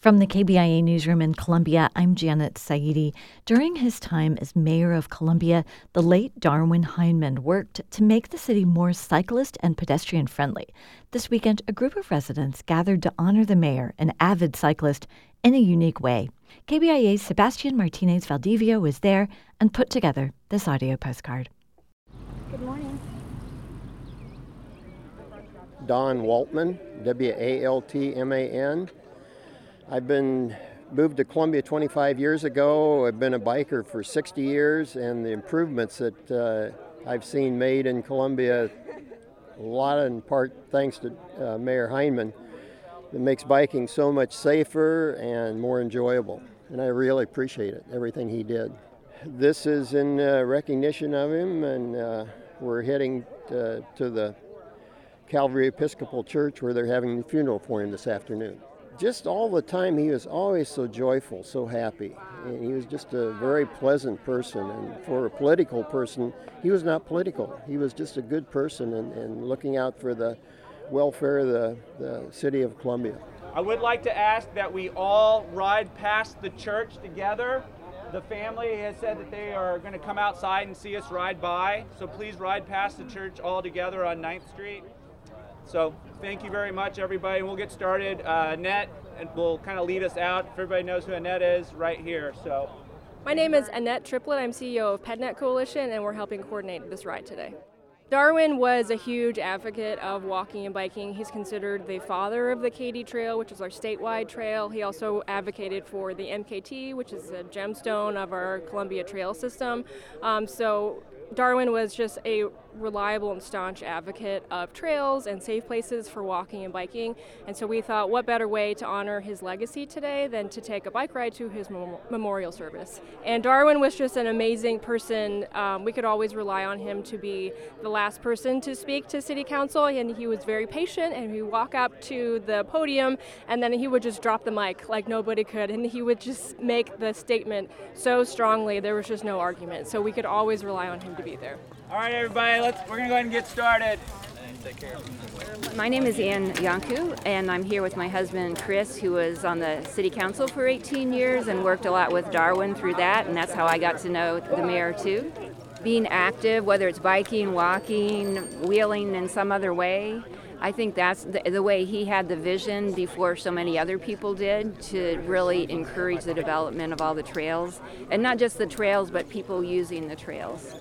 From the KBIA newsroom in Columbia, I'm Janet Saidi. During his time as mayor of Columbia, the late Darwin Heineman worked to make the city more cyclist and pedestrian friendly. This weekend, a group of residents gathered to honor the mayor, an avid cyclist, in a unique way. KBIA's Sebastian Martinez Valdivia was there and put together this audio postcard. Good morning. Don Waltman, W-A-L-T-M-A-N. I've been moved to Columbia 25 years ago. I've been a biker for 60 years, and the improvements that I've seen made in Columbia, a lot in part thanks to Mayor Heineman, it makes biking so much safer and more enjoyable. And I really appreciate it, everything he did. This is in recognition of him, and we're heading to the Calvary Episcopal Church where they're having a funeral for him this afternoon. Just all the time, he was always so joyful, so happy. And he was just a very pleasant person. And for a political person, he was not political. He was just a good person and looking out for the welfare of the city of Columbia. I would like to ask that we all ride past the church together. The family has said that they are going to come outside and see us ride by. So please ride past the church all together on 9th Street. So thank you very much, everybody. We'll get started. Annette will kind of lead us out. If everybody knows who Annette is, right here. So, My name is Annette Triplett. I'm CEO of PedNet Coalition, and we're helping coordinate this ride today. Darwin was a huge advocate of walking and biking. He's considered the father of the Katy Trail, which is our statewide trail. He also advocated for the MKT, which is a gemstone of our Columbia Trail system. So Darwin was just a reliable and staunch advocate of trails and safe places for walking and biking. And so we thought, what better way to honor his legacy today than to take a bike ride to his memorial service. And Darwin was just an amazing person. We could always rely on him to be the last person to speak to City Council, and he was very patient, and he would walk up to the podium, and then he would just drop the mic like nobody could, and he would just make the statement so strongly, there was just no argument. So we could always rely on him to be there. all right, everybody, we're going to go ahead and get started. My name is Ann Yanku, and I'm here with my husband, Chris, who was on the city council for 18 years and worked a lot with Darwin through that, and that's how I got to know the mayor, too. Being active, whether it's biking, walking, wheeling in some other way, I think that's the way he had the vision before so many other people did to really encourage the development of all the trails, and not just the trails, but people using the trails.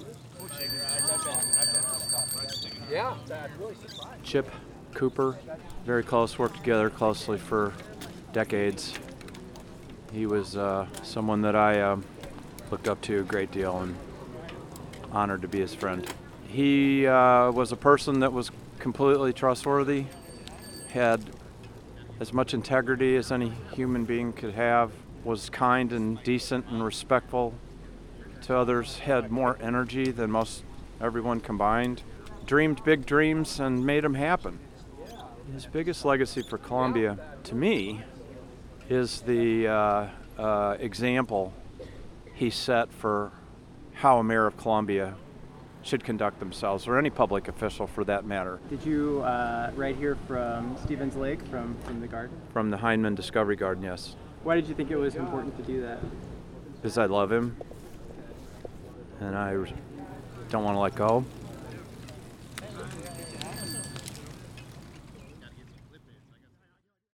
Chip Cooper, very close, worked together closely for decades. He was someone that I looked up to a great deal and honored to be his friend. He was a person that was completely trustworthy, had as much integrity as any human being could have, was kind and decent and respectful to others, had more energy than most everyone combined, dreamed big dreams and made them happen. His biggest legacy for Columbia, to me, is the example he set for how a mayor of Columbia should conduct themselves, or any public official for that matter. Did you right here from Stevens Lake, from the garden? From the Heineman Discovery Garden, yes. Why did you think it was important to do that? Because I love him, and I don't want to let go.